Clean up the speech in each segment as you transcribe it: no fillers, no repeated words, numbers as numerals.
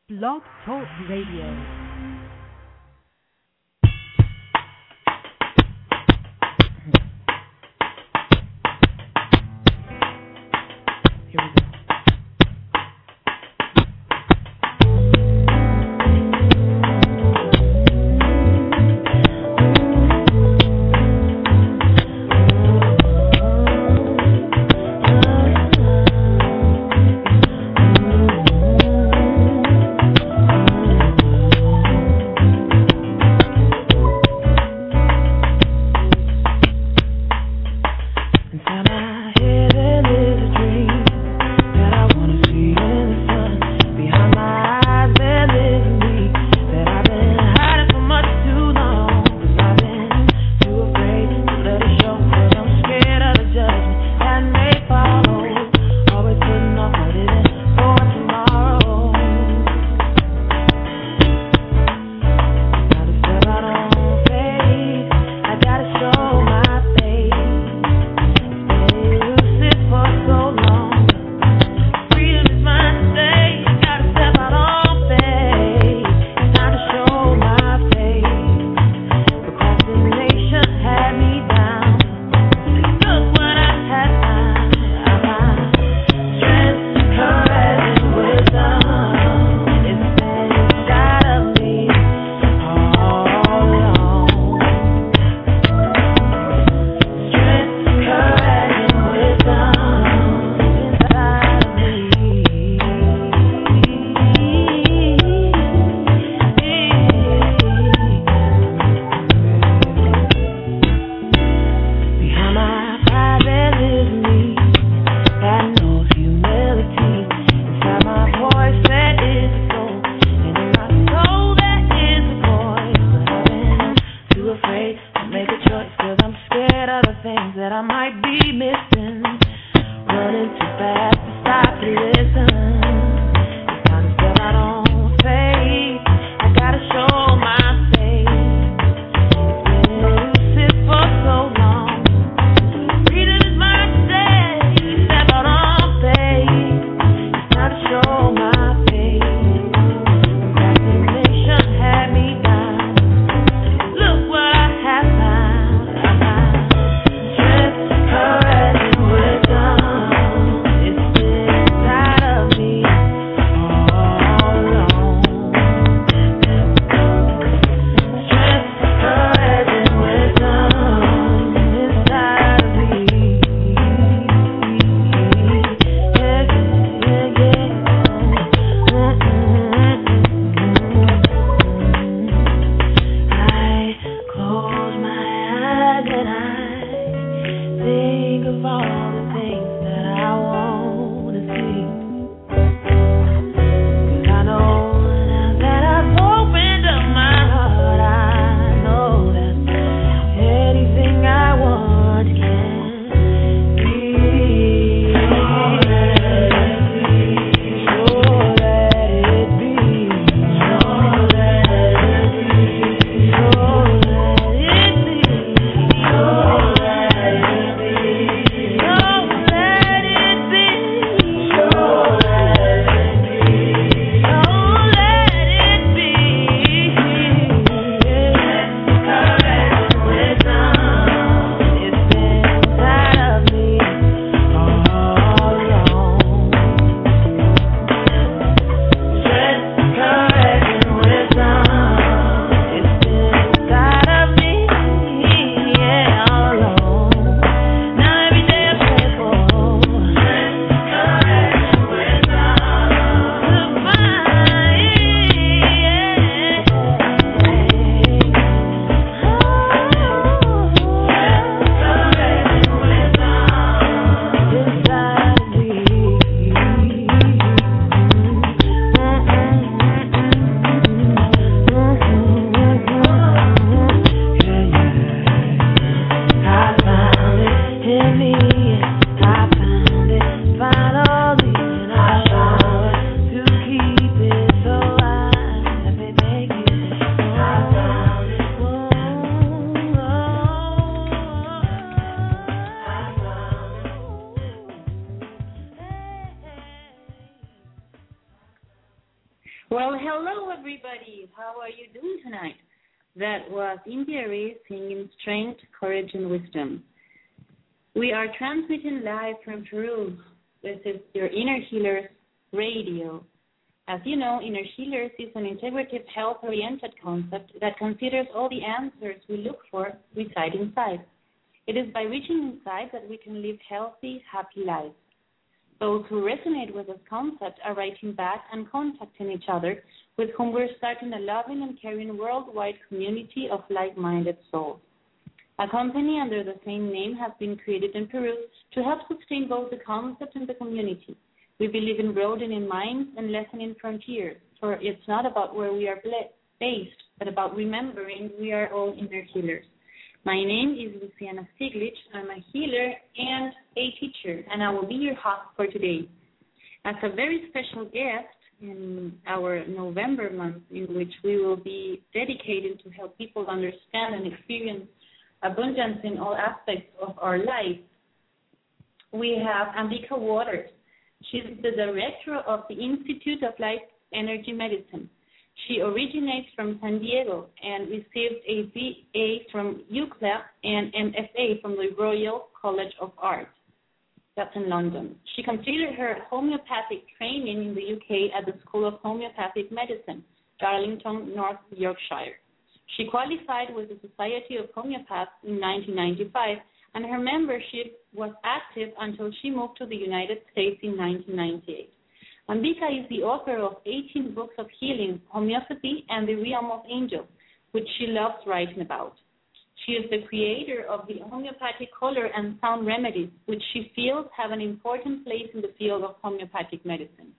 Blog Talk Radio. Well, hello everybody. How are you doing tonight? That was India Ray singing Strength, Courage, and Wisdom. We are transmitting live from Peru. This is your Inner Healers Radio. As you know, Inner Healers is an integrative health-oriented concept that considers all the answers we look for reside inside. It is by reaching inside that we can live healthy, happy lives. Those who resonate with this concept are writing back and contacting each other, with whom we're starting a loving and caring worldwide community of like-minded souls. A company under the same name has been created in Peru to help sustain both the concept and the community. We believe in broadening minds and lessening frontiers, for it's not about where we are based, but about remembering we are all inner healers. My name is Luciana Stiglitz. I'm a healer and a teacher, and I will be your host for today. As a very special guest in our November month, in which we will be dedicated to help people understand and experience abundance in all aspects of our life, we have Ambika Waters. She's the director of the Institute of Life Energy Medicine. She originates from San Diego and received a BA from UCLA and MFA from the Royal College of Art. That's in London. She completed her homeopathic training in the UK at the School of Homeopathic Medicine, Darlington, North Yorkshire. She qualified with the Society of Homeopaths in 1995, and her membership was active until she moved to the United States in 1998. Ambika is the author of 18 books of healing, homeopathy, and the realm of angels, which she loves writing about. She is the creator of the homeopathic color and sound remedies, which she feels have an important place in the field of homeopathic medicine.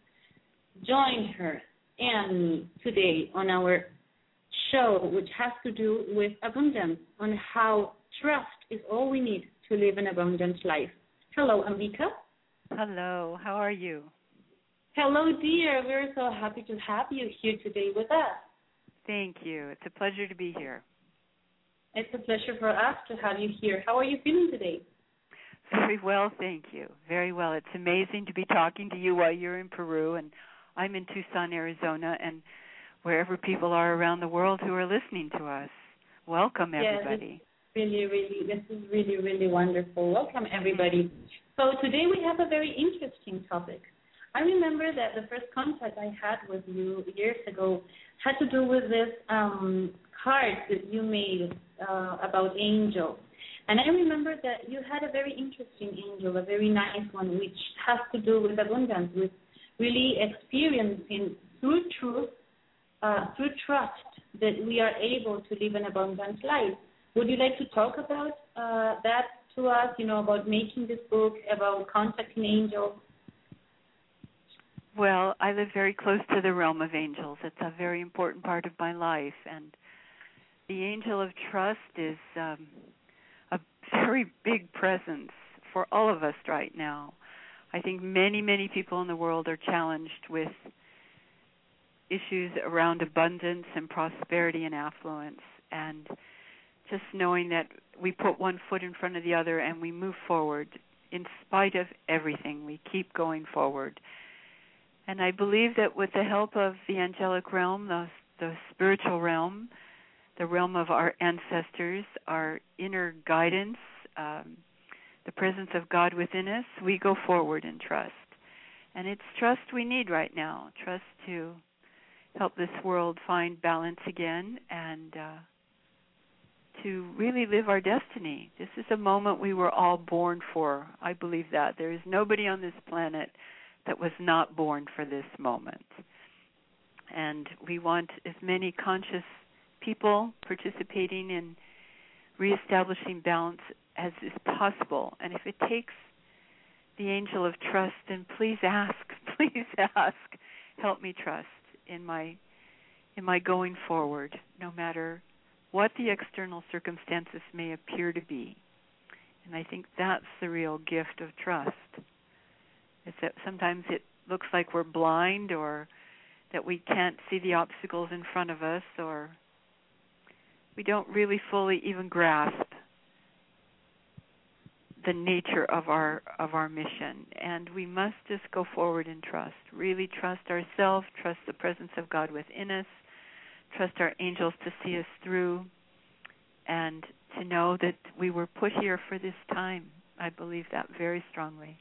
Join her and me today on our show, which has to do with abundance, on how trust is all we need to live an abundant life. Hello, Ambika. Hello, how are you? Hello, dear. We're so happy to have you here today with us. Thank you. It's a pleasure to be here. It's a pleasure for us to have you here. How are you feeling today? Very well, thank you. Very well. It's amazing to be talking to you while you're in Peru, and I'm in Tucson, Arizona, and wherever people are around the world who are listening to us. Welcome, everybody. This is really wonderful. Welcome, everybody. So today we have a very interesting topic. I remember that the first contact I had with you years ago had to do with this card that you made about angels. And I remember that you had a very interesting angel, a very nice one, which has to do with abundance, with really experiencing through truth, through trust, that we are able to live an abundant life. Would you like to talk about that to us, about making this book, about contacting angels? Well, I live very close to the realm of angels. It's a very important part of my life. And the angel of trust is a very big presence for all of us right now. I think many people in the world are challenged with issues around abundance and prosperity and affluence. And just knowing that we put one foot in front of the other and we move forward in spite of everything. We keep going forward. And I believe that with the help of the angelic realm, the spiritual realm, the realm of our ancestors, our inner guidance, the presence of God within us, we go forward in trust. And it's trust we need right now, trust to help this world find balance again and to really live our destiny. This is a moment we were all born for. I believe that. There is nobody on this planet that was not born for this moment. And we want as many conscious people participating in reestablishing balance as is possible. And if it takes the angel of trust, then please ask, help me trust in my going forward, no matter what the external circumstances may appear to be. And I think that's the real gift of trust. Is that sometimes it looks like we're blind or that we can't see the obstacles in front of us, or we don't really fully even grasp the nature of our mission, and we must just go forward and trust. Really trust ourselves, trust the presence of God within us, trust our angels to see us through, and to know that we were put here for this time. I believe that very strongly.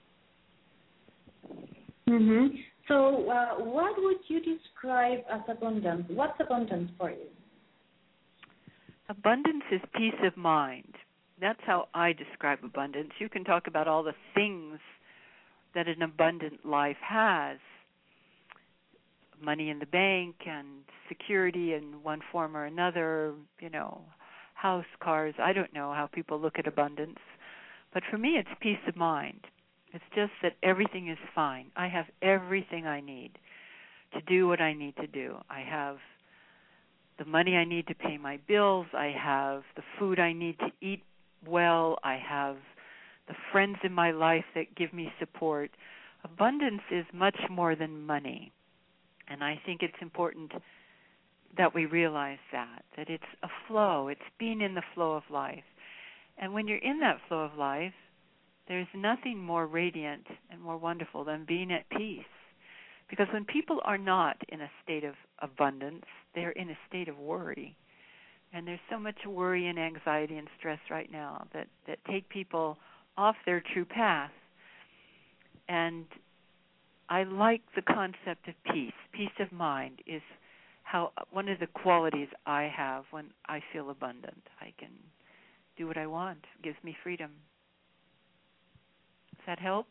Mm-hmm. So, what would you describe as abundance? What's abundance for you? Abundance is peace of mind. That's how I describe abundance. You can talk about all the things that an abundant life has. Money in the bank and security in one form or another, house, cars. I don't know how people look at abundance. But for me, it's peace of mind. It's just that everything is fine. I have everything I need to do what I need to do. I have the money I need to pay my bills. I have the food I need to eat well. I have the friends in my life that give me support. Abundance is much more than money. And I think it's important that we realize that it's a flow. It's being in the flow of life. And when you're in that flow of life, there's nothing more radiant and more wonderful than being at peace. Because when people are not in a state of abundance, they're in a state of worry. And there's so much worry and anxiety and stress right now that take people off their true path. And I like the concept of peace. Peace of mind is how one of the qualities I have when I feel abundant. I can do what I want. It gives me freedom. Does that help?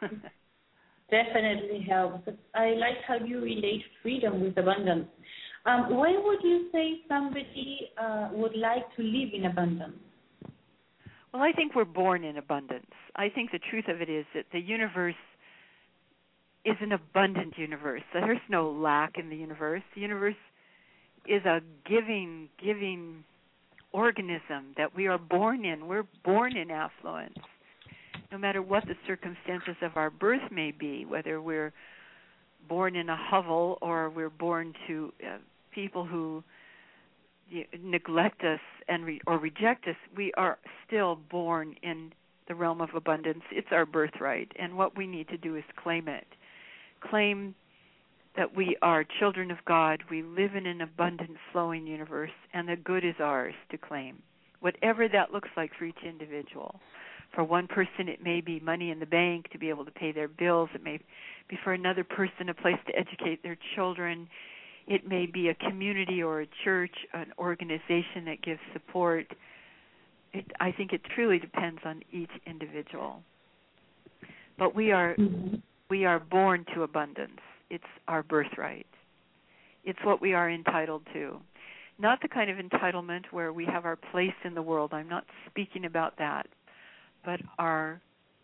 Definitely helps. I like how you relate freedom with abundance. When would you say somebody would like to live in abundance? Well, I think we're born in abundance. I think the truth of it is that the universe is an abundant universe. There's no lack in the universe. The universe is a giving organism that we are born in. We're born in affluence. No matter what the circumstances of our birth may be, whether we're born in a hovel or we're born to people who neglect us or reject us, we are still born in the realm of abundance. It's our birthright, and what we need to do is claim it. Claim that we are children of God. We live in an abundant, flowing universe, and the good is ours to claim, whatever that looks like for each individual. For one person, it may be money in the bank to be able to pay their bills. It may be for another person a place to educate their children. It may be a community or a church, an organization that gives support. I think it truly depends on each individual. But we are born to abundance. It's our birthright. It's what we are entitled to. Not the kind of entitlement where we have our place in the world. I'm not speaking about that. But our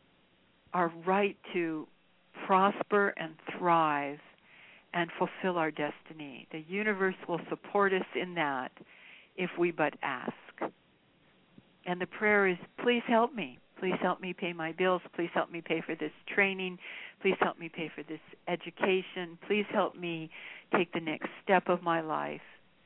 right to prosper and thrive and fulfill our destiny. The universe will support us in that if we but ask. And the prayer is, please help me. Please help me pay my bills. Please help me pay for this training. Please help me pay for this education. Please help me take the next step of my life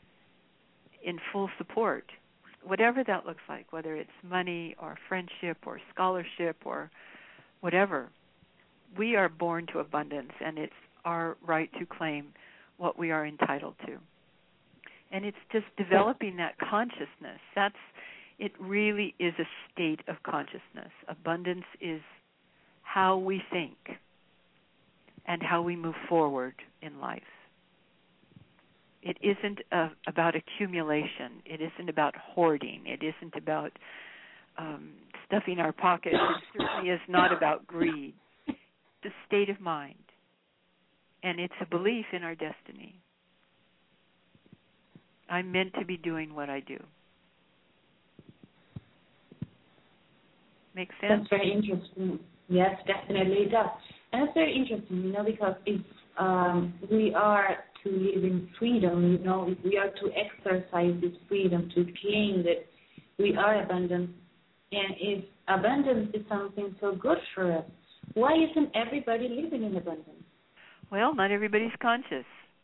in full support. Whatever that looks like, whether it's money or friendship or scholarship or whatever, we are born to abundance, and it's our right to claim what we are entitled to. And it's just developing that consciousness. It really is a state of consciousness. Abundance is how we think and how we move forward in life. It isn't about accumulation. It isn't about hoarding. It isn't about stuffing our pockets. It certainly is not about greed. It's a state of mind, and it's a belief in our destiny. I'm meant to be doing what I do. Make sense? That's very interesting. Yes, definitely it does. And it's very interesting, because if we are to live in freedom, if we are to exercise this freedom, to claim that we are abundant, and if abundance is something so good for us, why isn't everybody living in abundance? Well, not everybody's conscious.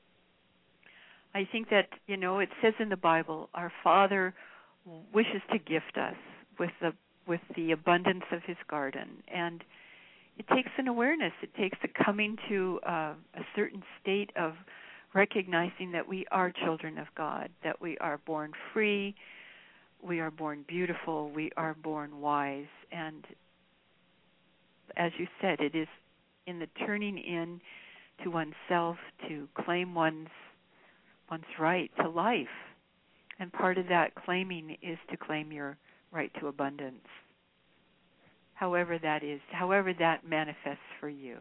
I think that, it says in the Bible, our Father wishes to gift us with the with the abundance of his garden. And it takes an awareness. It takes a coming to a certain state of recognizing that we are children of God, that we are born free, we are born beautiful, we are born wise. And as you said, it is in the turning in to oneself to claim one's right to life. And part of that claiming is to claim your right to abundance, however that is, however that manifests for you.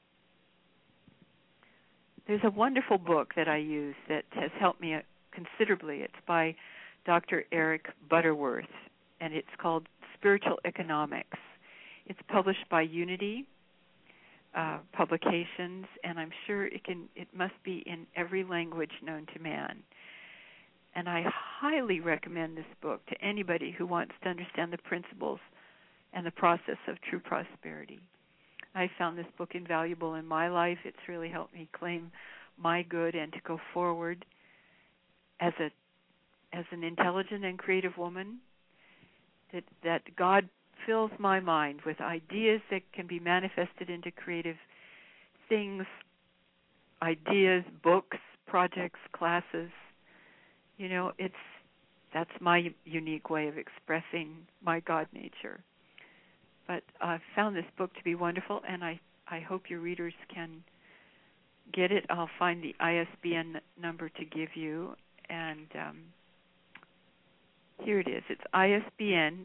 There's a wonderful book that I use that has helped me considerably. It's by Dr. Eric Butterworth, and it's called Spiritual Economics. It's published by Unity Publications, and I'm sure it must be in every language known to man. And I highly recommend this book to anybody who wants to understand the principles and the process of true prosperity. I found this book invaluable in my life. It's really helped me claim my good and to go forward as an intelligent and creative woman, that God fills my mind with ideas that can be manifested into creative things, ideas, books, projects, classes. You know, that's my unique way of expressing my God nature. But I've found this book to be wonderful, and I hope your readers can get it. I'll find the ISBN number to give you, and here it is. It's ISBN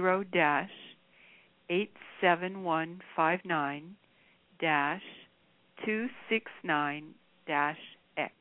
0-87159-269-X.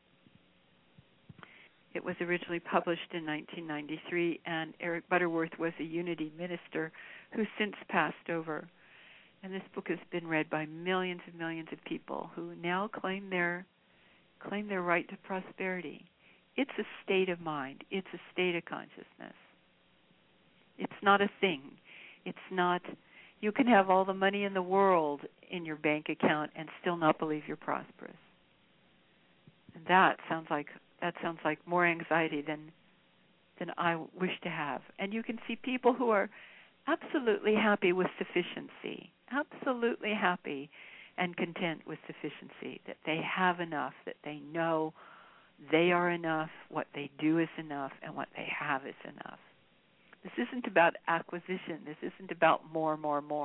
It was originally published in 1993, and Eric Butterworth was a Unity minister who's since passed over. And this book has been read by millions and millions of people who now claim their right to prosperity. It's a state of mind. It's a state of consciousness. It's not a thing. It's not, you can have all the money in the world in your bank account and still not believe you're prosperous. And that sounds like more anxiety than I wish to have. And you can see people who are absolutely happy with sufficiency, absolutely happy and content with sufficiency, that they have enough, that they know they are enough, what they do is enough, and what they have is enough. This isn't about acquisition. This isn't about more.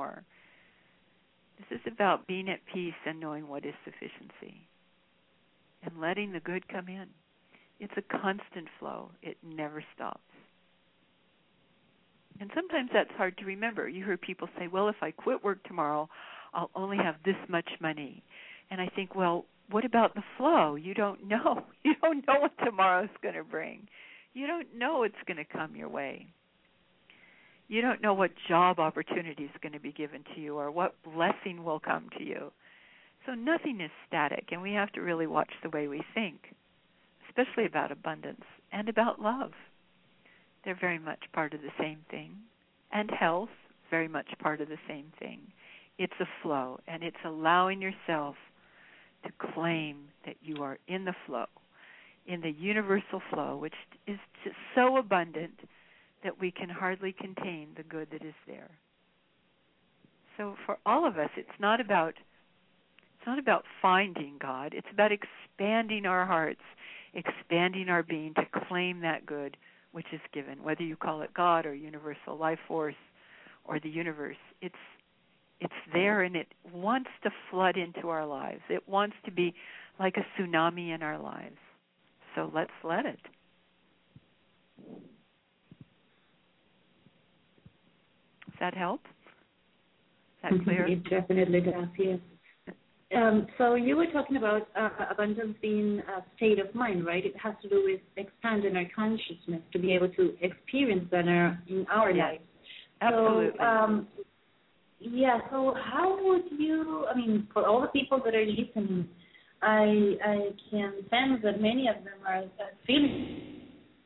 This is about being at peace and knowing what is sufficiency and letting the good come in. It's a constant flow. It never stops. And sometimes that's hard to remember. You hear people say, well, if I quit work tomorrow, I'll only have this much money. And I think, well, what about the flow? You don't know. You don't know what tomorrow's going to bring. You don't know it's going to come your way. You don't know what job opportunity is going to be given to you or what blessing will come to you. So nothing is static, and we have to really watch the way we think, especially about abundance and about love. They're very much part of the same thing. And health, very much part of the same thing. It's a flow, and it's allowing yourself to claim that you are in the flow, in the universal flow, which is just so abundant that we can hardly contain the good that is there. So for all of us, it's not about finding God. It's about expanding our hearts, expanding our being to claim that good which is given, whether you call it God or universal life force or the universe. It's there, and it wants to flood into our lives. It wants to be like a tsunami in our lives. So let's let it. Does that help? Is that clear? It definitely does, yes. So you were talking about abundance being a state of mind, right? It has to do with expanding our consciousness to be able to experience that in our lives. Absolutely. So how would you, for all the people that are listening, I can sense that many of them are feeling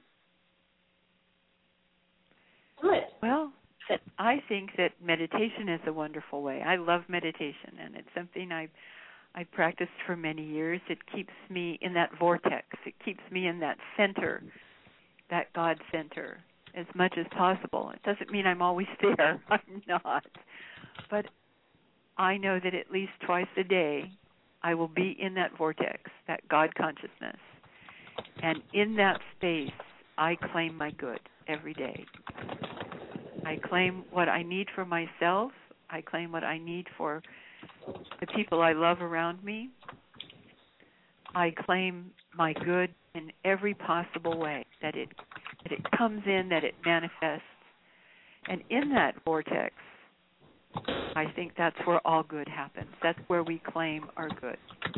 good. Well, I think that meditation is a wonderful way. I love meditation, and it's something I practiced for many years. It keeps me in that vortex. It keeps me in that center, that God center. as much as possible. It doesn't mean I'm always there. I'm not. But I know that at least twice a day I will be in that vortex, that God consciousness. And in that space, I claim my good every day. I claim what I need for myself. I claim what I need for the people I love around me. I claim my good in every possible way, that it comes in, that it manifests. And in that vortex, I think that's where all good happens. That's where we claim our good.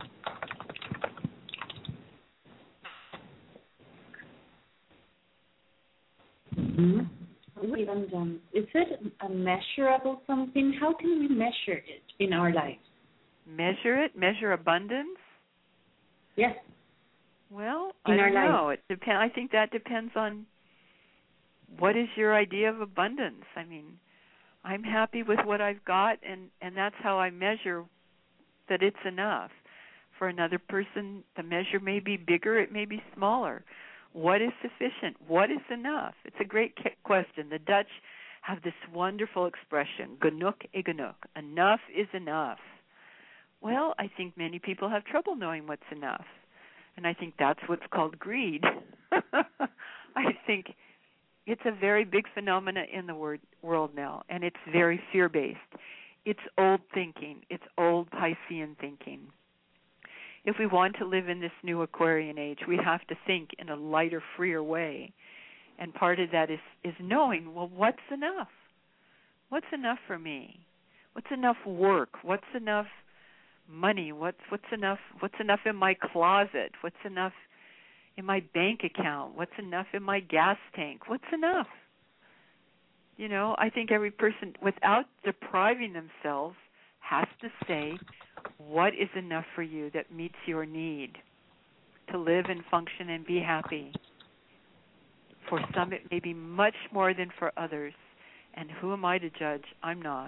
Mm-hmm. And is it a measurable something? How can we measure it in our lives? Measure it? Measure abundance? Yes. Well, I don't know. It depends. I think that depends on what is your idea of abundance. I mean, I'm happy with what I've got, and that's how I measure that it's enough. For another person, the measure may be bigger, it may be smaller. What is sufficient? What is enough? It's a great question. The Dutch have this wonderful expression, genoeg is genoeg. Enough is enough. Well, I think many people have trouble knowing what's enough. And I think that's what's called greed. I think it's a very big phenomena in the world now, and it's very fear-based. It's old thinking. It's old Piscean thinking. If we want to live in this new Aquarian age, we have to think in a lighter, freer way. And part of that is knowing, well, what's enough? What's enough for me? What's enough work? What's enough money? What's enough? What's enough in my closet? What's enough in my bank account? What's enough in my gas tank? What's enough? You know, I think every person, without depriving themselves, has to say, what is enough for you that meets your need to live and function and be happy? For some, it may be much more than for others. And who am I to judge? I'm not.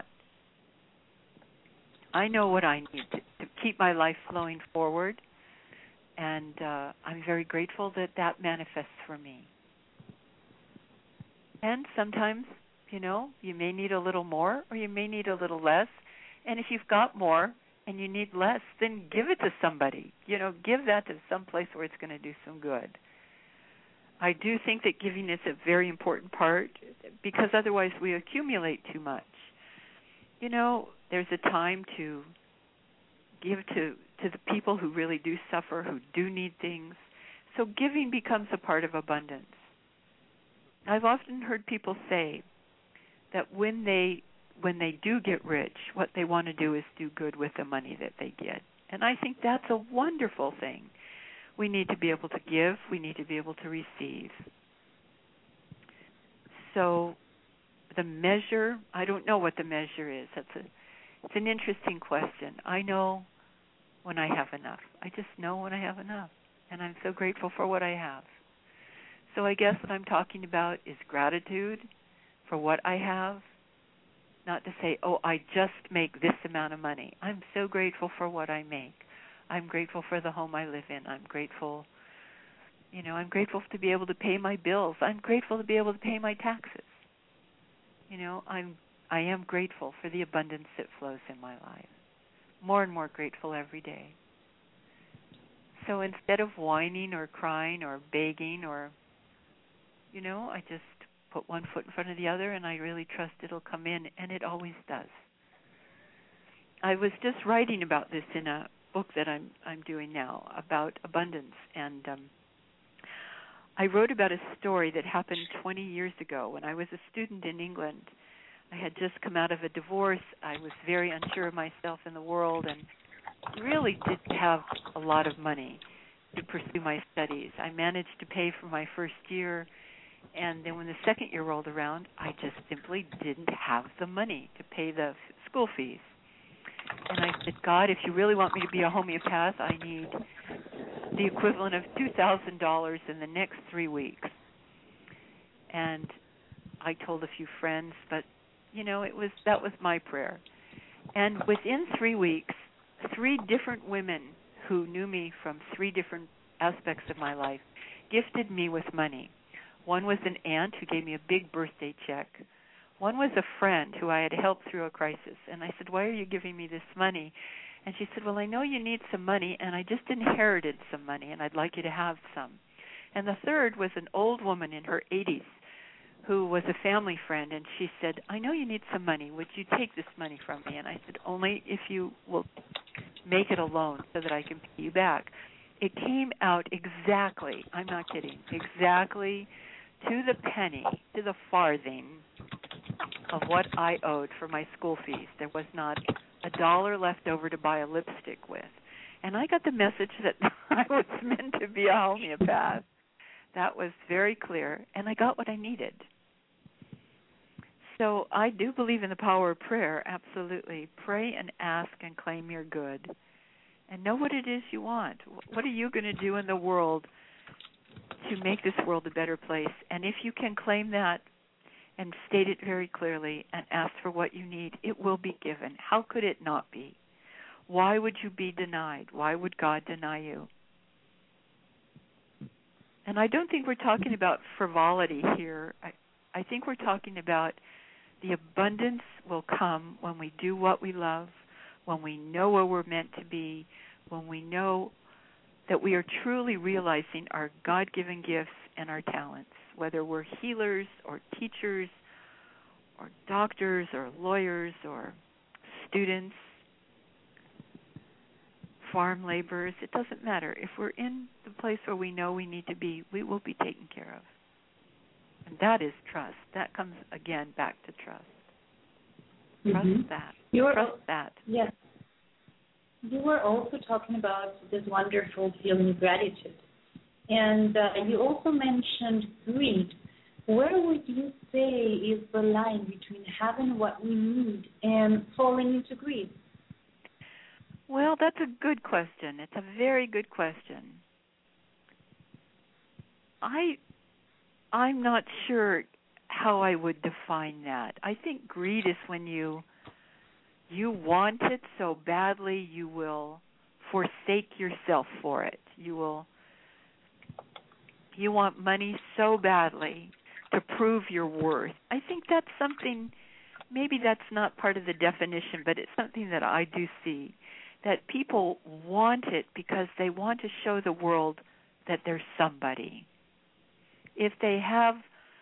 I know what I need to keep my life flowing forward, and I'm very grateful that that manifests for me. And sometimes, you know, you may need a little more or you may need a little less. And if you've got more and you need less, then give it to somebody. You know, give that to some place where it's going to do some good. I do think that giving is a very important part, because otherwise we accumulate too much. You know, there's a time to give to the people who really do suffer, who do need things. So giving becomes a part of abundance. I've often heard people say that when they do get rich, what they want to do is do good with the money that they get. And I think that's a wonderful thing. We need to be able to give. We need to be able to receive. So the measure, I don't know what the measure is. It's an interesting question. I know when I have enough. I just know when I have enough. And I'm so grateful for what I have. So I guess what I'm talking about is gratitude for what I have. Not to say, oh, I just make this amount of money. I'm so grateful for what I make. I'm grateful for the home I live in. I'm grateful, you know, I'm grateful to be able to pay my bills. I'm grateful to be able to pay my taxes. You know, I am grateful for the abundance that flows in my life. More and more grateful every day. So instead of whining or crying or begging or, you know, I just put one foot in front of the other and I really trust it'll come in, and it always does. I was just writing about this in a book that I'm doing now about abundance, and I wrote about a story that happened 20 years ago when I was a student in England. I had just come out of a divorce. I was very unsure of myself in the world and really didn't have a lot of money to pursue my studies. I managed to pay for my first year, and then when the second year rolled around, I just simply didn't have the money to pay the school fees. And I said, God, if you really want me to be a homeopath, I need the equivalent of $2,000 in the next 3 weeks. And I told a few friends, but, you know, that was my prayer. And within 3 weeks, 3 different women who knew me from 3 different aspects of my life gifted me with money. One was an aunt who gave me a big birthday check. One was a friend who I had helped through a crisis. And I said, why are you giving me this money? And she said, well, I know you need some money, and I just inherited some money, and I'd like you to have some. And the third was an old woman in her 80s who was a family friend, and she said, I know you need some money. Would you take this money from me? And I said, only if you will make it a loan so that I can pay you back. It came out exactly, I'm not kidding, exactly to the penny, to the farthing of what I owed for my school fees. There was not $1 left over to buy a lipstick with. And I got the message that I was meant to be a homeopath. That was very clear, and I got what I needed. So I do believe in the power of prayer, absolutely. Pray and ask and claim your good. And know what it is you want. What are you going to do in the world to make this world a better place? And if you can claim that and state it very clearly and ask for what you need, it will be given. How could it not be? Why would you be denied? Why would God deny you? And I don't think we're talking about frivolity here. I think we're talking about the abundance will come when we do what we love, when we know where we're meant to be, when we know that we are truly realizing our God-given gifts and our talents, whether we're healers or teachers or doctors or lawyers or students, farm laborers, it doesn't matter. If we're in the place where we know we need to be, we will be taken care of. And that is trust. That comes, again, back to trust. Trust that. Trust that. Yes. You were also talking about this wonderful feeling of gratitude. And you also mentioned greed. Where would you say is the line between having what we need and falling into greed? Well, that's a good question. It's a very good question. I'm not sure how I would define that. I think greed is when you want it so badly you will forsake yourself for it. You want money so badly to prove your worth. I think that's something, maybe that's not part of the definition, but it's something that I do see, that people want it because they want to show the world that they're somebody. If they have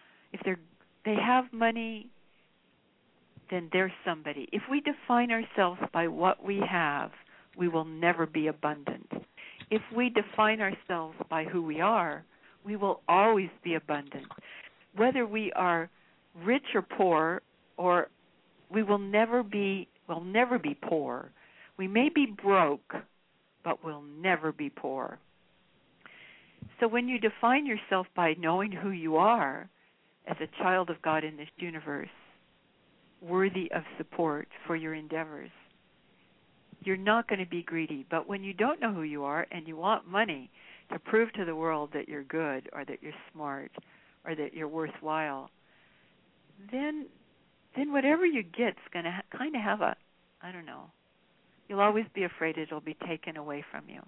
money, then they're somebody. If we define ourselves by what we have, we will never be abundant. If we define ourselves by who we are, we will always be abundant. Whether we are rich or poor, or we'll never be poor. We may be broke, but we'll never be poor. So when you define yourself by knowing who you are as a child of God in this universe, worthy of support for your endeavors, you're not going to be greedy. But when you don't know who you are and you want money to prove to the world that you're good or that you're smart or that you're worthwhile, then whatever you get's going to kind of have a, I don't know, you'll always be afraid it'll be taken away from you.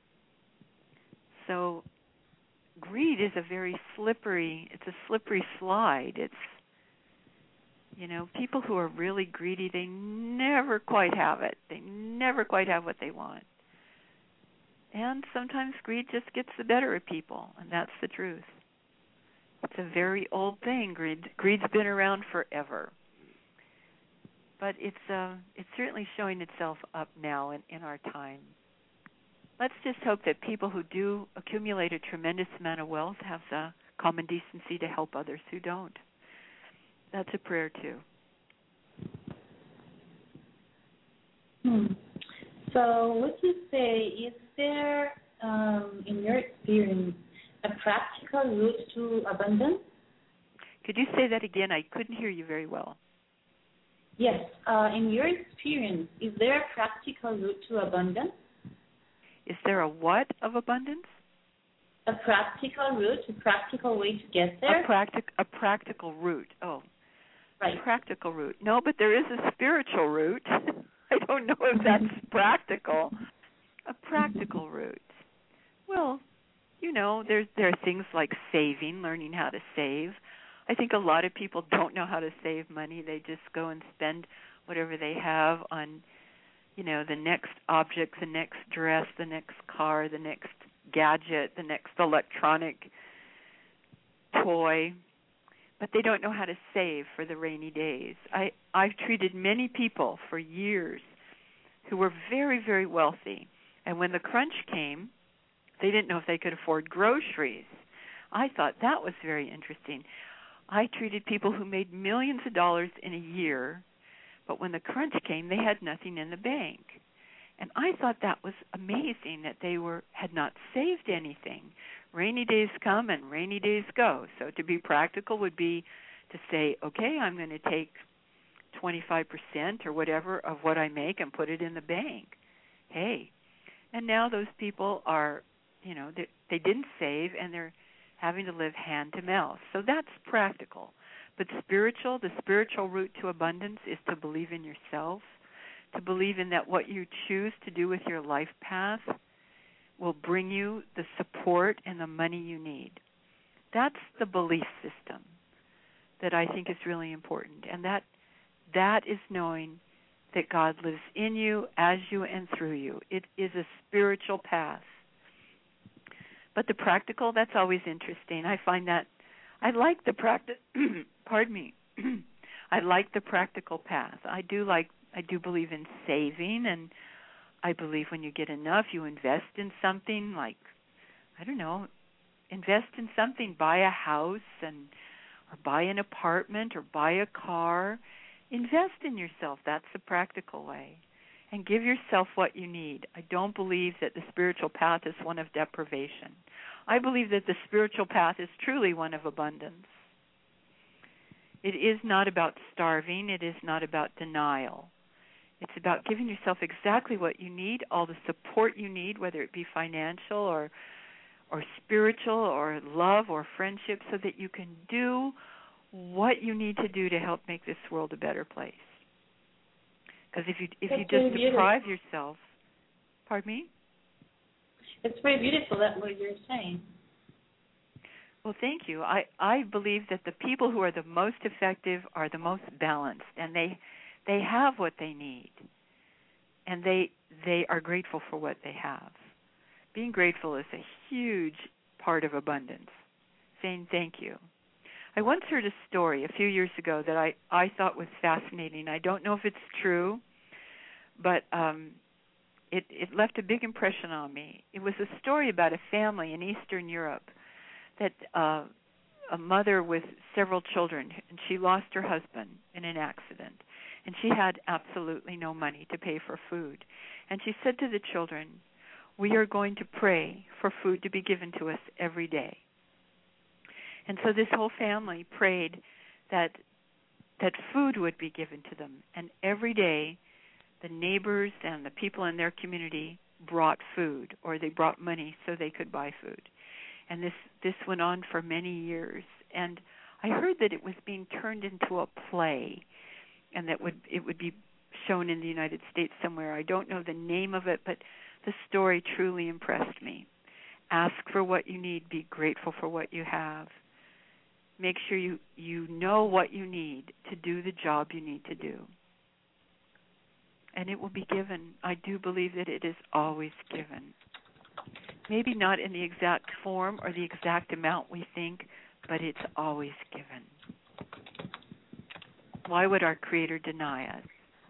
So greed is a slippery slide. It's, people who are really greedy, they never quite have it. They never quite have what they want. And sometimes greed just gets the better of people, and that's the truth. It's a very old thing. Greed's been around forever. But it's certainly showing itself up now in our time. Let's just hope that people who do accumulate a tremendous amount of wealth have the common decency to help others who don't. That's a prayer too. So would you say, is there, in your experience, a practical route to abundance? Could you say that again? I couldn't hear you very well. Yes. In your experience, is there a practical route to abundance? Is there a what of abundance? A practical route, a practical way to get there? A practical route. Oh, right. A practical route. No, but there is a spiritual route. I don't know if that's practical. A practical route. Well, there are things like saving, learning how to save. I think a lot of people don't know how to save money. They just go and spend whatever they have on, the next object, the next dress, the next car, the next gadget, the next electronic toy. But they don't know how to save for the rainy days. I've treated many people for years who were very, very wealthy. And when the crunch came, they didn't know if they could afford groceries. I thought that was very interesting. I treated people who made millions of dollars in a year, but when the crunch came, they had nothing in the bank. And I thought that was amazing that they had not saved anything. Rainy days come and rainy days go. So to be practical would be to say, okay, I'm going to take 25% or whatever of what I make and put it in the bank. Hey, and now those people are, they didn't save and they're having to live hand to mouth. So that's practical. But the spiritual route to abundance is to believe in yourself, to believe in that what you choose to do with your life path will bring you the support and the money you need. That's the belief system that I think is really important. And that is knowing that God lives in you, as you, and through you. It is a spiritual path. But the practical, that's always interesting. I find that I like the pardon me. I like the practical path. I do believe in saving, and I believe when you get enough, you invest in something like, invest in something, buy a house or buy an apartment or buy a car. Invest in yourself. That's the practical way. And give yourself what you need. I don't believe that the spiritual path is one of deprivation. I believe that the spiritual path is truly one of abundance. It is not about starving. It is not about denial. It's about giving yourself exactly what you need, all the support you need, whether it be financial or spiritual or love or friendship, so that you can do what you need to do to help make this world a better place. Because if you just deprive yourself, pardon me? It's very beautiful, that what you're saying. Well, thank you. I believe that the people who are the most effective are the most balanced, and they have what they need, and they are grateful for what they have. Being grateful is a huge part of abundance. Saying thank you. I once heard a story a few years ago that I thought was fascinating. I don't know if it's true, but it left a big impression on me. It was a story about a family in Eastern Europe that a mother with several children, and she lost her husband in an accident, and she had absolutely no money to pay for food. And she said to the children, "We are going to pray for food to be given to us every day." And so this whole family prayed that food would be given to them. And every day, the neighbors and the people in their community brought food, or they brought money so they could buy food. And this went on for many years. And I heard that it was being turned into a play, and that it would be shown in the United States somewhere. I don't know the name of it, but the story truly impressed me. Ask for what you need. Be grateful for what you have. Make sure you know what you need to do the job you need to do. And it will be given. I do believe that it is always given. Maybe not in the exact form or the exact amount we think, but it's always given. Why would our Creator deny us?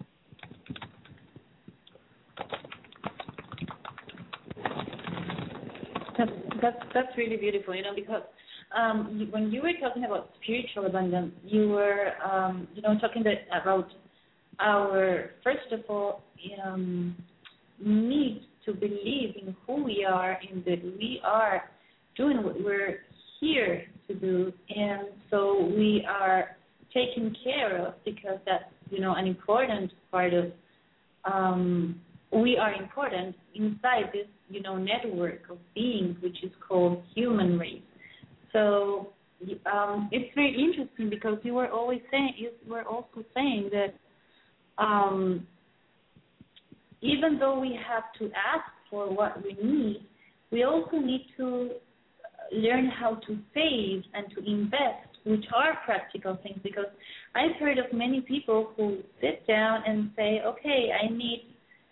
That's really beautiful, because when you were talking about spiritual abundance, you were, talking about our, first of all, need to believe in who we are and that we are doing what we're here to do, and so we are taken care of, because that's, an important part of, we are important inside this, network of beings, which is called human race. So it's very interesting, because you were also saying that even though we have to ask for what we need, we also need to learn how to save and to invest, which are practical things, because I've heard of many people who sit down and say, okay, I need,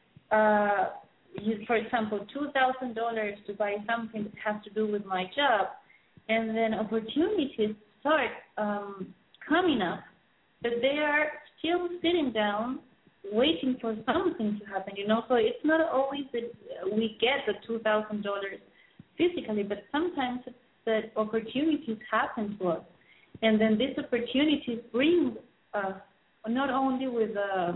for example, $2,000 to buy something that has to do with my job, and then opportunities start coming up, but they are still sitting down waiting for something to happen, So it's not always that we get the $2,000 physically, but sometimes it's that opportunities happen to us. And then these opportunities bring us not only with,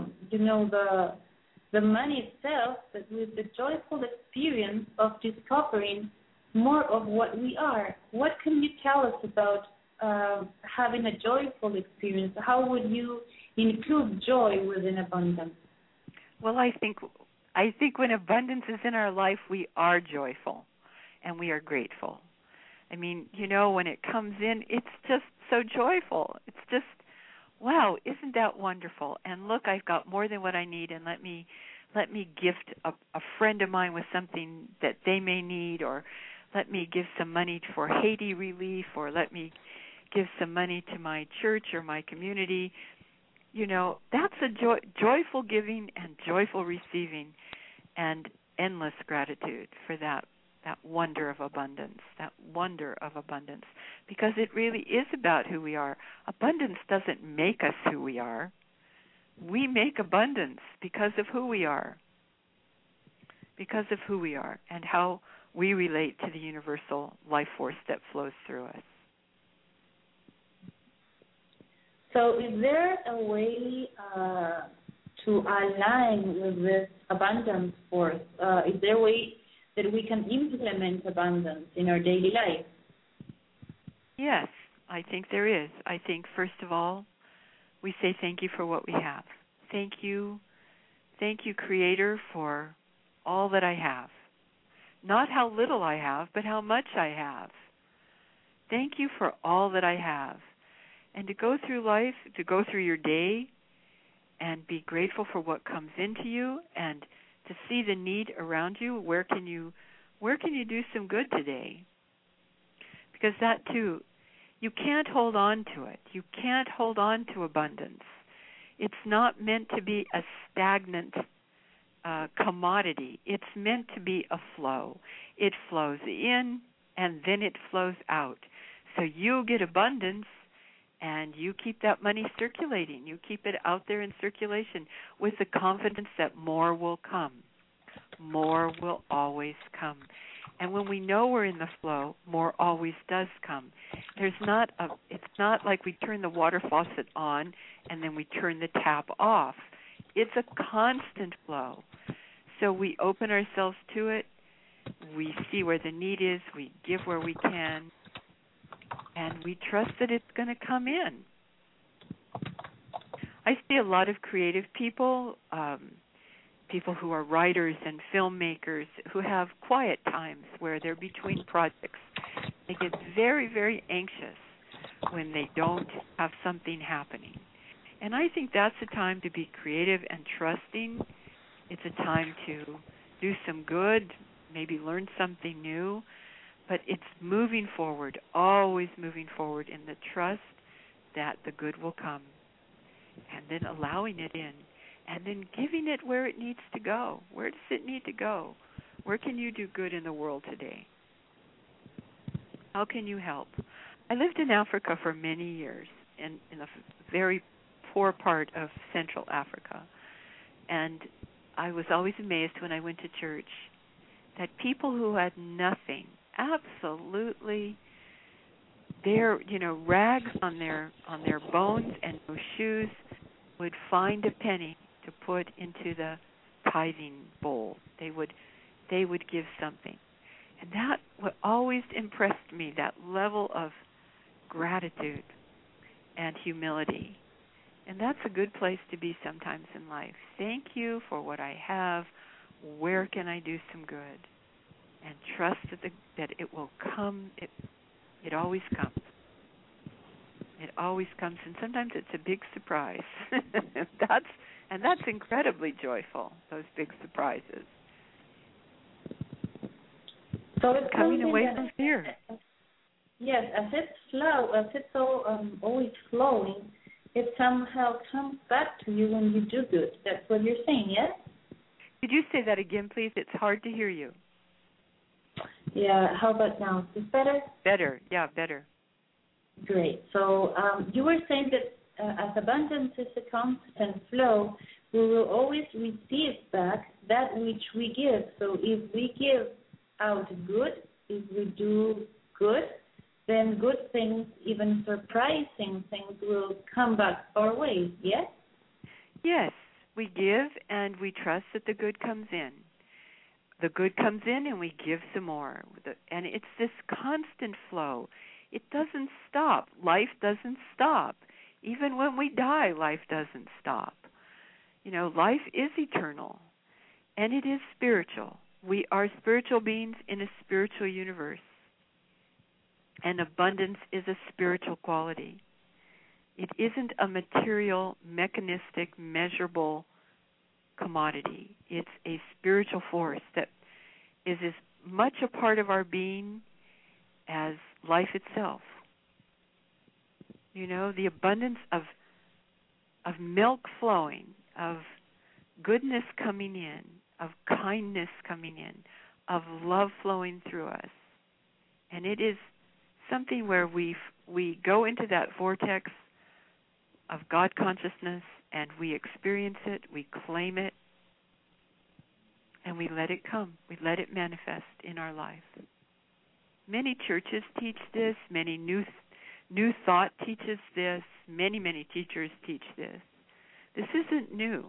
the money itself, but with the joyful experience of discovering more of what we are. What can you tell us about having a joyful experience? How would you include joy within abundance? Well, I think when abundance is in our life, we are joyful and we are grateful. I mean, when it comes in, it's just so joyful. It's just, wow, isn't that wonderful? And look, I've got more than what I need, and let me gift a friend of mine with something that they may need, or let me give some money for Haiti relief, or let me give some money to my church or my community. That's a joyful giving and joyful receiving, and endless gratitude for that wonder of abundance, because it really is about who we are. Abundance doesn't make us who we are. We make abundance because of who we are, and how we relate to the universal life force that flows through us. So is there a way to align with this abundance force? Is there a way that we can implement abundance in our daily life? Yes, I think there is. I think, first of all, we say thank you for what we have. Thank you, Creator, for all that I have. Not how little I have, but how much I have. Thank you for all that I have. And to go through life, to go through your day, and be grateful for what comes into you, and to see the need around you. Where can you do some good today? Because that too, you can't hold on to it. You can't hold on to abundance. It's not meant to be a stagnant commodity. It's meant to be a flow. It flows in and then it flows out. So you get abundance and you keep that money circulating. You keep it out there in circulation with the confidence that more will come. More will always come. And when we know we're in the flow, more always does come. It's not like we turn the water faucet on and then we turn the tap off. It's a constant flow. So we open ourselves to it. We see where the need is. We give where we can. And we trust that it's going to come in. I see a lot of creative people, people who are writers and filmmakers who have quiet times where they're between projects. They get very, very anxious when they don't have something happening. And I think that's a time to be creative and trusting. It's a time to do some good, maybe learn something new. But it's moving forward, always moving forward in the trust that the good will come. And then allowing it in. And then giving it where it needs to go. Where does it need to go? Where can you do good in the world today? How can you help? I lived in Africa for many years, in a very poor part of Central Africa. And I was always amazed when I went to church that people who had nothing, absolutely, rags on their bones and no shoes, would find a penny to put into the tithing bowl. They would give something. And that what always impressed me, that level of gratitude and humility. And that's a good place to be sometimes in life. Thank you for what I have. Where can I do some good? And trust that it will come. It always comes. It always comes, and sometimes it's a big surprise. That's incredibly joyful, those big surprises. So it's coming away from fear. as it's always flowing, it somehow comes back to you when you do good. That's what you're saying, yes? Could you say that again, please? It's hard to hear you. Yeah, how about now? Is this better? Better, yeah, better. Great. So you were saying that as abundance is a constant flow, we will always receive back that which we give. So if we give out good, if we do good, then good things, even surprising things, will come back our way, yes? Yes, we give and we trust that the good comes in. The good comes in and we give some more. And it's this constant flow. It doesn't stop. Life doesn't stop. Even when we die, life doesn't stop. You know, life is eternal, and it is spiritual. We are spiritual beings in a spiritual universe, and abundance is a spiritual quality. It isn't a material, mechanistic, measurable commodity. It's a spiritual force that is as much a part of our being as life itself. You know, the abundance of milk flowing, of goodness coming in, of kindness coming in, of love flowing through us. And it is something where we go into that vortex of God consciousness and we experience it, we claim it, and we let it come. We let it manifest in our life. Many churches teach this. Many New Thought teaches this. Many teachers teach this. This isn't new.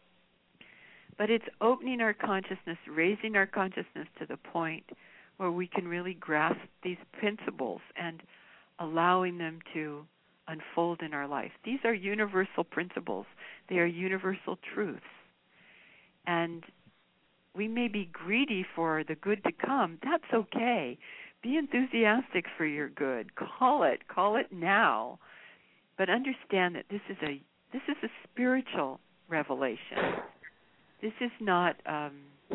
But it's opening our consciousness, raising our consciousness to the point where we can really grasp these principles and allowing them to unfold in our life. These are universal principles. They are universal truths. And we may be greedy for the good to come. That's okay. Be enthusiastic for your good. Call it now. But understand that this is a spiritual revelation. This is not a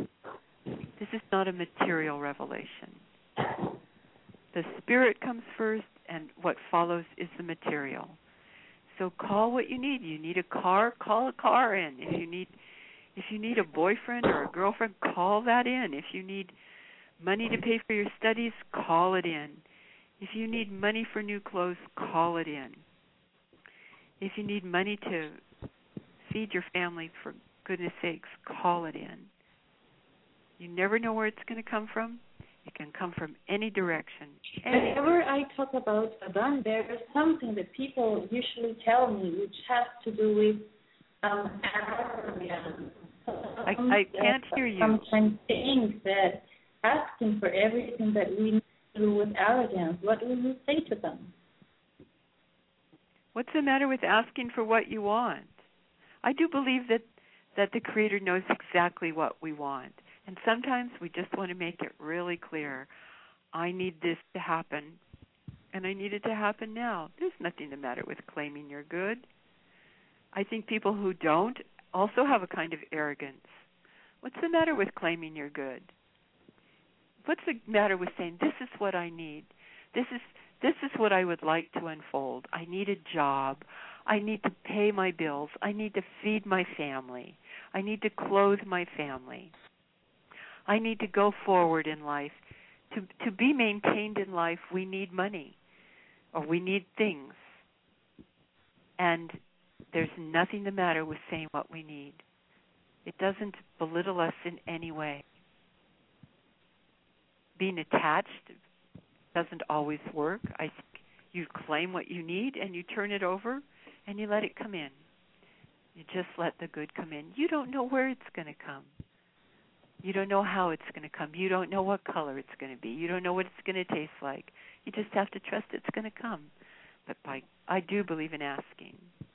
material revelation. The spirit comes first, and what follows is the material. So call what you need. You need a car, call a car in. If you need a boyfriend or a girlfriend, call that in. If you need money to pay for your studies, call it in. If you need money for new clothes, call it in. If you need money to feed your family, for goodness sakes, call it in. You never know where it's going to come from. It can come from any direction. Whenever I talk about abundance, there is something that people usually tell me which has to do with arrogance. I can't hear you. Sometimes think that asking for everything that we need to do with arrogance. What will you say to them? What's the matter with asking for what you want? I do believe that the Creator knows exactly what we want. And sometimes we just want to make it really clear. I need this to happen, and I need it to happen now. There's nothing the matter with claiming you're good. I think people who don't also have a kind of arrogance. What's the matter with claiming you're good? What's the matter with saying, this is what I need? This is what I would like to unfold. I need a job. I need to pay my bills. I need to feed my family. I need to clothe my family. I need to go forward in life. To be maintained in life, we need money, or we need things. And there's nothing the matter with saying what we need. It doesn't belittle us in any way. Being attached doesn't always work. I think you claim what you need and you turn it over and you let it come in. You just let the good come in. You don't know where it's going to come. You don't know how it's going to come. You don't know what color it's going to be. You don't know what it's going to taste like. You just have to trust it's going to come. But I do believe in asking.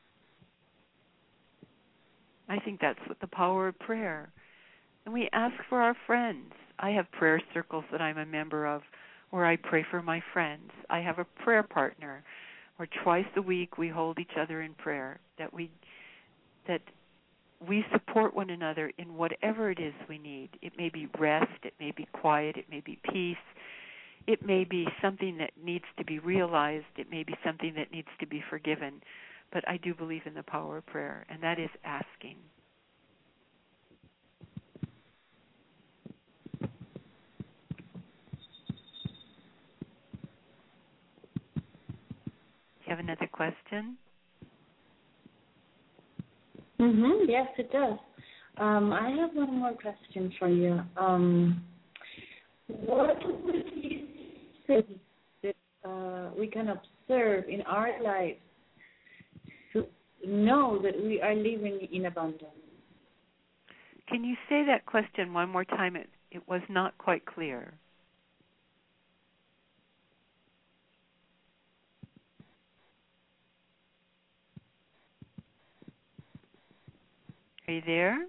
I think that's what the power of prayer. And we ask for our friends. I have prayer circles that I'm a member of where I pray for my friends. I have a prayer partner where twice a week we hold each other in prayer, that we support one another in whatever it is we need. It may be rest, it may be quiet, it may be peace, It may be something that needs to be realized. It may be something that needs to be forgiven. But I do believe in the power of prayer, and that is asking. Do you have another question? Yes, it does. I have one more question for you. What would you say that we can observe in our life to know that we are living in abundance? Can you say that question one more time? It was not quite clear. Are you there?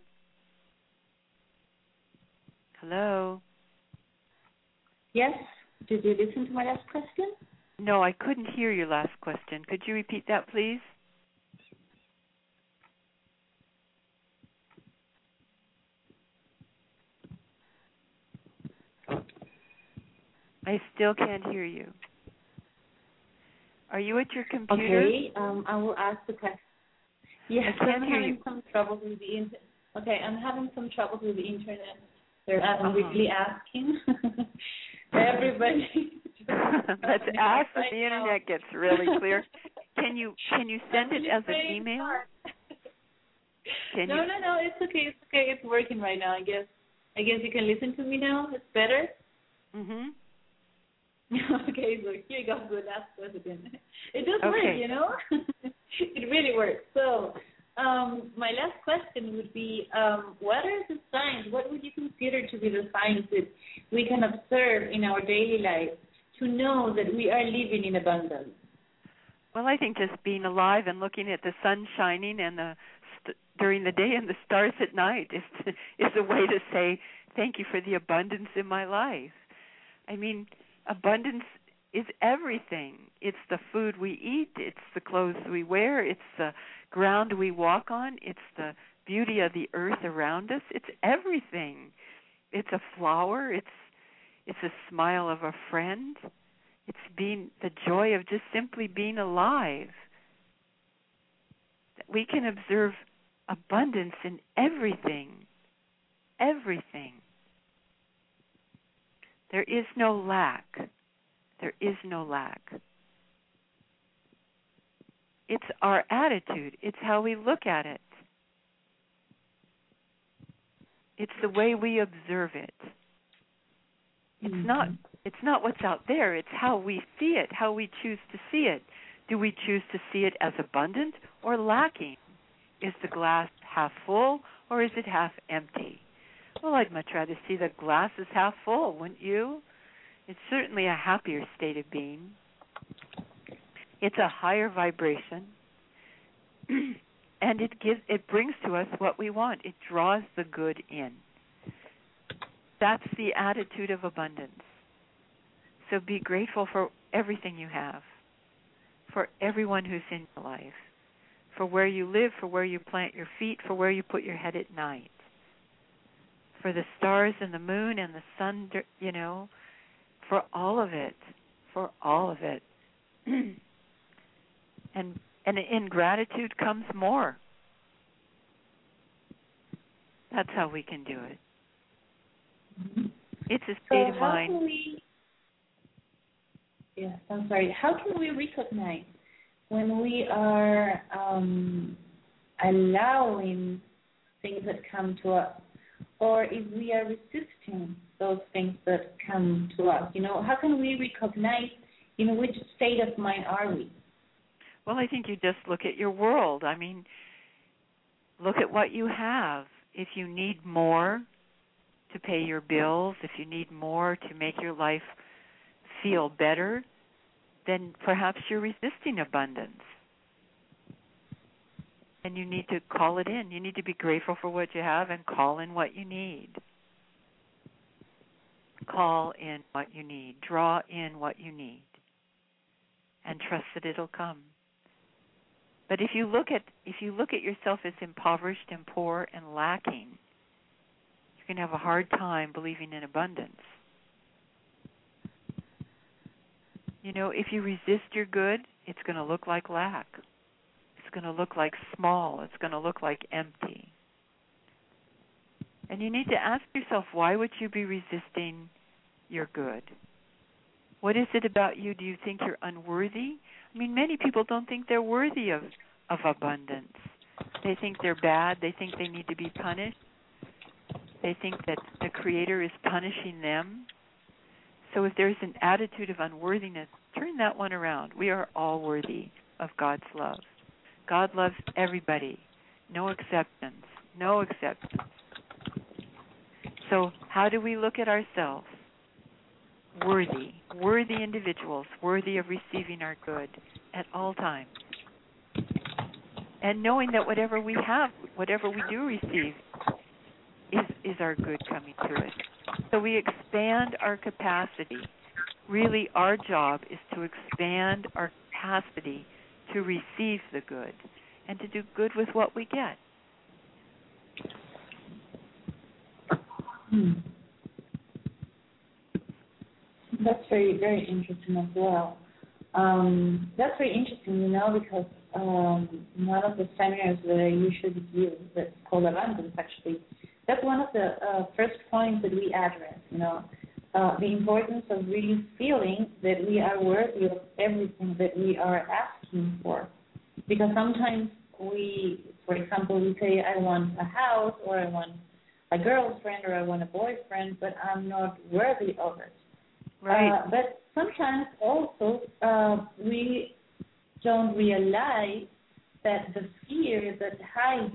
Hello? Yes. Did you listen to my last question? No, I couldn't hear your last question. Could you repeat that, please? I still can't hear you. Are you at your computer? Okay, I will ask the question. Yes, I'm having some trouble with the internet. Okay, I'm having some trouble with the internet. I'm quickly asking everybody. Let's ask if the internet gets really clear. Can you send it as an email? No, it's okay. It's okay. It's working right now. I guess you can listen to me now. It's better. Mhm. Okay, so here you go. The last question. It does work, you know. It really works. So, my last question would be, what are the signs? What would you consider to be the signs that we can observe in our daily life to know that we are living in abundance? Well, I think just being alive and looking at the sun shining and during the day and the stars at night is a way to say thank you for the abundance in my life. I mean, abundance is everything. It's the food we eat. It's the clothes we wear. It's the ground we walk on. It's the beauty of the earth around us. It's everything. It's a flower. It's a smile of a friend. It's being the joy of just simply being alive. We can observe abundance in everything. Everything. There is no lack. There is no lack. It's our attitude. It's how we look at it. It's the way we observe it. It's not what's out there. It's how we see it, how we choose to see it. Do we choose to see it as abundant or lacking? Is the glass half full or is it half empty? Well, I'd much rather see the glass is half full, wouldn't you? It's certainly a happier state of being. It's a higher vibration, and it brings to us what we want. It draws the good in. That's the attitude of abundance. So be grateful for everything you have, for everyone who's in your life, for where you live, for where you plant your feet, for where you put your head at night, for the stars and the moon and the sun, you know, for all of it, and in gratitude comes more. That's how we can do it. It's a state of mind. How can we recognize when we are allowing things that come to us, or if we are resisting those things that come to us? You know, how can we recognize in which state of mind are we? Well, I think you just look at your world. I mean, look at what you have. If you need more to pay your bills, if you need more to make your life feel better, then perhaps you're resisting abundance. And you need to call it in. You need to be grateful for what you have and call in what you need. Call in what you need. Draw in what you need. And trust that it'll come. But if you look at yourself as impoverished and poor and lacking, you're going to have a hard time believing in abundance. If you resist your good, it's going to look like lack. It's going to look like small. It's going to look like empty. And you need to ask yourself, why would you be resisting your good? What is it about you? Do you think you're unworthy? I mean, many people don't think they're worthy of abundance. They think they're bad. They think they need to be punished. They think that the Creator is punishing them. So if there's an attitude of unworthiness, turn that one around. We are all worthy of God's love. God loves everybody. No exceptions. No exceptions. So how do we look at ourselves? Worthy individuals, worthy of receiving our good at all times. And knowing that whatever we have, whatever we do receive, is our good coming to us. So we expand our capacity. Really, our job is to expand our capacity to receive the good and to do good with what we get. That's very, very interesting as well. That's very interesting, because one of the seminars that I usually give, that's called Abundance, actually, that's one of the first points that we address, the importance of really feeling that we are worthy of everything that we are asking for. Because sometimes for example, we say, I want a house, or I want a girlfriend, or I want a boyfriend, but I'm not worthy of it. Right. But sometimes also we don't realize that the fear that hides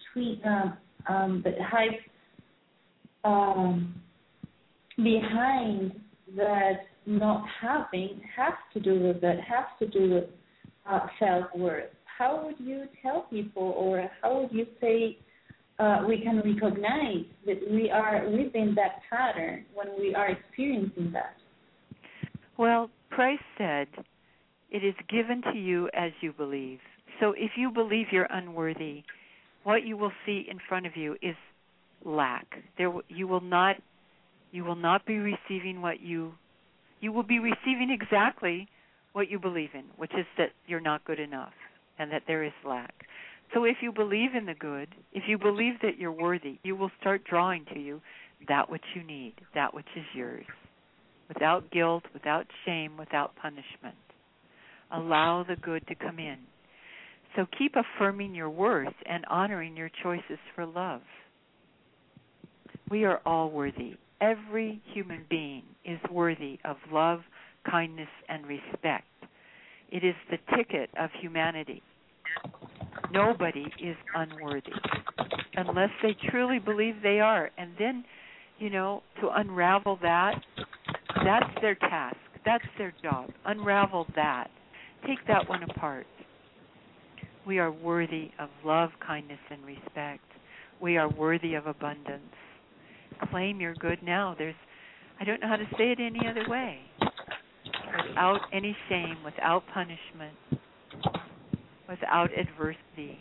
behind that not having has to do with self-worth. How would you tell people, or how would you say we can recognize that we are within that pattern when we are experiencing that? Well, Christ said, it is given to you as you believe. So if you believe you're unworthy, what you will see in front of you is lack. You will not be receiving you will be receiving exactly what you believe in, which is that you're not good enough and that there is lack. So if you believe in the good, if you believe that you're worthy, you will start drawing to you that which you need, that which is yours, without guilt, without shame, without punishment. Allow the good to come in. So keep affirming your worth and honoring your choices for love. We are all worthy. Every human being is worthy of love, kindness, and respect. It is the ticket of humanity. Nobody is unworthy unless they truly believe they are. And then, to unravel that, that's their task. That's their job. Unravel that. Take that one apart. We are worthy of love, kindness, and respect. We are worthy of abundance. Claim your good now. I don't know how to say it any other way. Without any shame, without punishment, without adversity.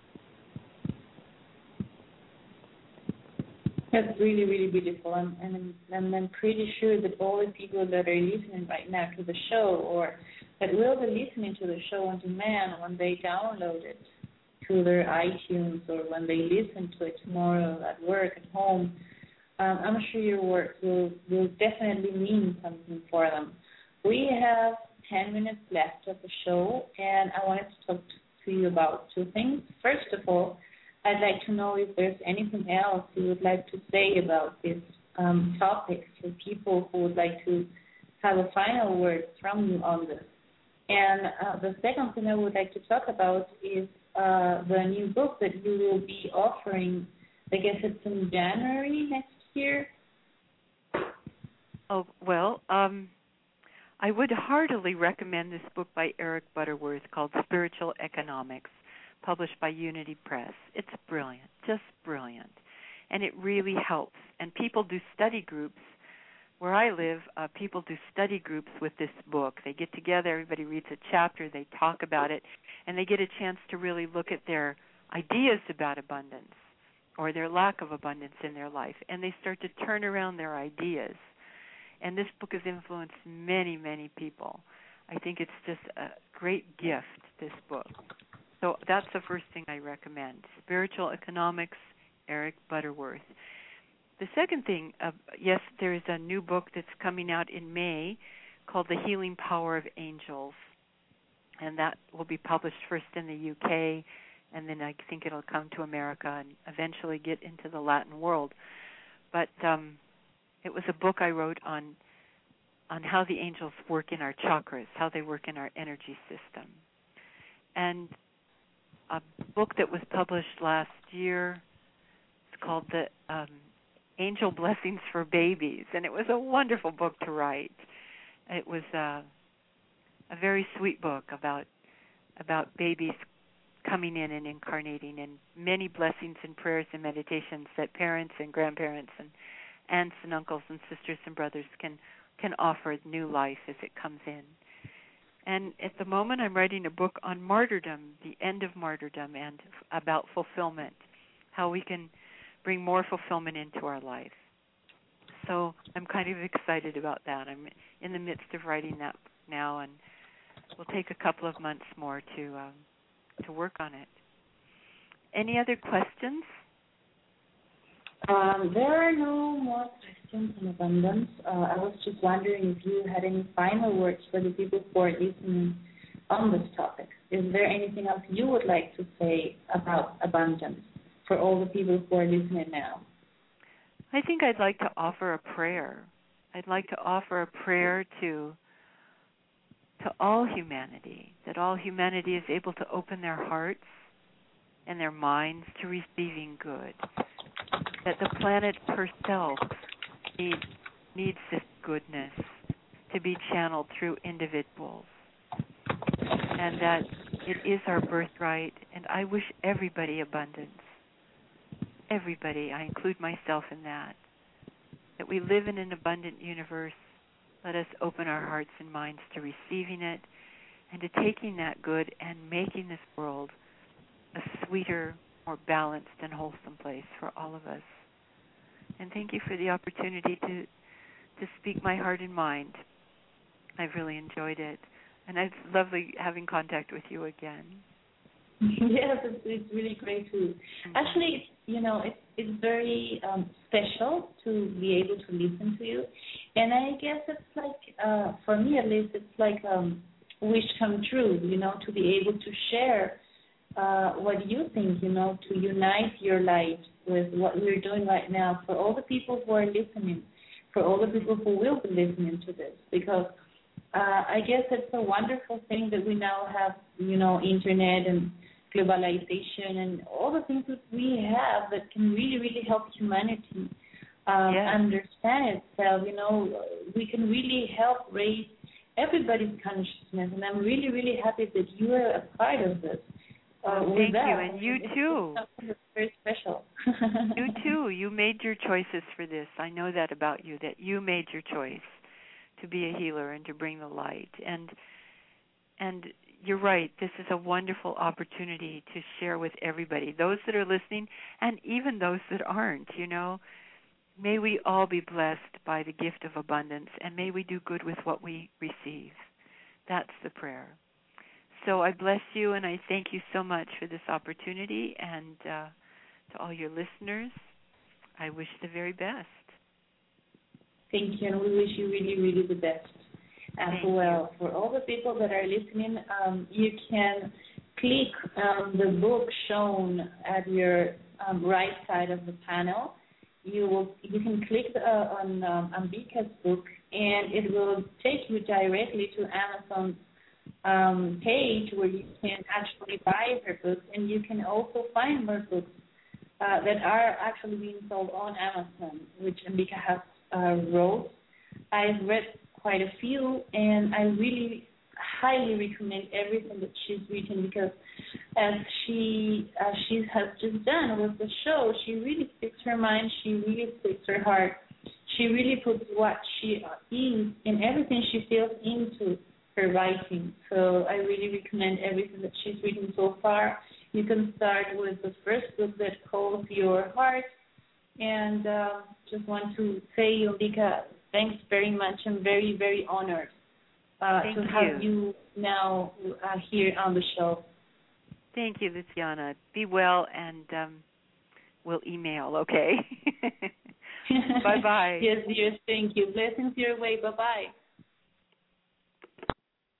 That's really, really beautiful. And I'm pretty sure that all the people that are listening right now to the show, or that will be listening to the show on demand when they download it to their iTunes, or when they listen to it tomorrow at work, at home, I'm sure your work will definitely mean something for them. We have 10 minutes left of the show, and I wanted to talk to you about two things. First of all, I'd like to know if there's anything else you would like to say about this topic for people who would like to have a final word from you on this. And the second thing I would like to talk about is the new book that you will be offering. I guess it's in January next year. Oh, well, I would heartily recommend this book by Eric Butterworth called Spiritual Economics, published by Unity Press. It's brilliant, just brilliant. And it really helps. And people do study groups. Where I live, people do study groups with this book. They get together, everybody reads a chapter, they talk about it, and they get a chance to really look at their ideas about abundance or their lack of abundance in their life. And they start to turn around their ideas. And this book has influenced many, many people. I think it's just a great gift, this book. So that's the first thing I recommend. Spiritual Economics, Eric Butterworth. The second thing, yes, there is a new book that's coming out in May called The Healing Power of Angels. And that will be published first in the UK, and then I think it'll come to America and eventually get into the Latin world. But it was a book I wrote on how the angels work in our chakras, how they work in our energy system. And a book that was published last year, it's called The Angel Blessings for Babies, and it was a wonderful book to write. It was a very sweet book about babies coming in and incarnating, and many blessings and prayers and meditations that parents and grandparents and aunts and uncles and sisters and brothers can offer new life as it comes in. And at the moment I'm writing a book on martyrdom, the end of martyrdom, and about fulfillment, how we can bring more fulfillment into our life. So I'm kind of excited about that. I'm in the midst of writing that now, and we'll take a couple of months more to work on it. Any other questions? There are no more questions on abundance. I was just wondering if you had any final words for the people who are listening on this topic. Is there anything else you would like to say about abundance for all the people who are listening now? I think I'd like to offer a prayer. I'd like to offer a prayer to all humanity, that all humanity is able to open their hearts and their minds to receiving good, that the planet herself needs this goodness to be channeled through individuals, and that it is our birthright, and I wish everybody abundance. Everybody, I include myself in that we live in an abundant universe. Let us open our hearts and minds to receiving it and to taking that good and making this world a sweeter, more balanced and wholesome place for all of us. And thank you for the opportunity to speak my heart and mind. I've really enjoyed it. And it's lovely having contact with you again. Yes, it's really great too. Actually, it's very special to be able to listen to you. And I guess it's like, for me at least, it's like wish come true, to be able to share what you think, to unite your light with what we're doing right now for all the people who are listening, for all the people who will be listening to this. Because I guess it's a wonderful thing that we now have, internet and globalization and all the things that we have that can really, really help humanity understand itself. We can really help raise everybody's consciousness, and I'm really, really happy that you are a part of this. Thank you, and you too. It's something that's very special. You too. You made your choices for this. I know that about you, that you made your choice to be a healer and to bring the light. And you're right, this is a wonderful opportunity to share with everybody, those that are listening and even those that aren't, May we all be blessed by the gift of abundance, and may we do good with what we receive. That's the prayer. So I bless you, and I thank you so much for this opportunity, and to all your listeners, I wish the very best. Thank you, and we wish you really, really the best as well. For all the people that are listening, you can click the book shown at your right side of the panel. You can click on Ambika's book, and it will take you directly to Amazon's page where you can actually buy her books, and you can also find more books that are actually being sold on Amazon, which Ambika has wrote. I've read quite a few, and I really highly recommend everything that she's written, because as she has just done with the show, she really speaks her mind, she really speaks her heart, she really puts what she is and everything she feels into her writing. So I really recommend everything that she's written so far. You can start with the first book that calls Your Heart, and just want to say, Ambika, thanks very much. I'm very, very honored to have you now here on the show. Thank you, Luciana. Be well, and we'll email, okay? Bye-bye. Yes, dear. Thank you. Blessings your way. Bye-bye.